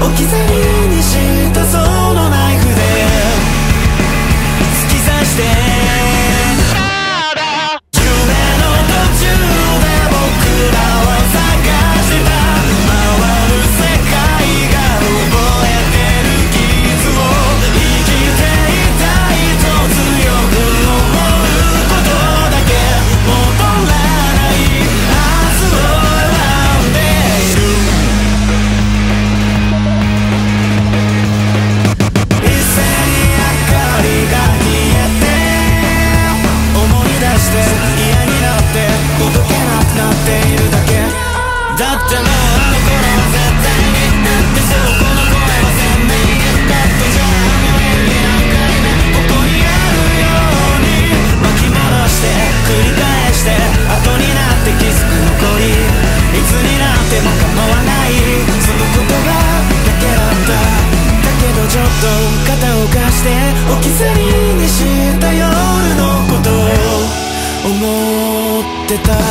置き去りにしたそのナイフで突き刺して夢の途中で僕らは探してた回る世界が覚えてる傷を生きていたいと強く思うことだけ戻らない明日を選んでいる一斉に明かりが消えて思い出して嫌になって動けなくなっているだけだってもうあの頃は絶対にだってそうこの声は鮮明だってじゃああの演技何回目ここにあるように巻き戻して繰り返して後になって気づく残りいつになっても構わないその言葉だけだっただけどちょっと肩を貸して置き去りにした夜のことを思ってた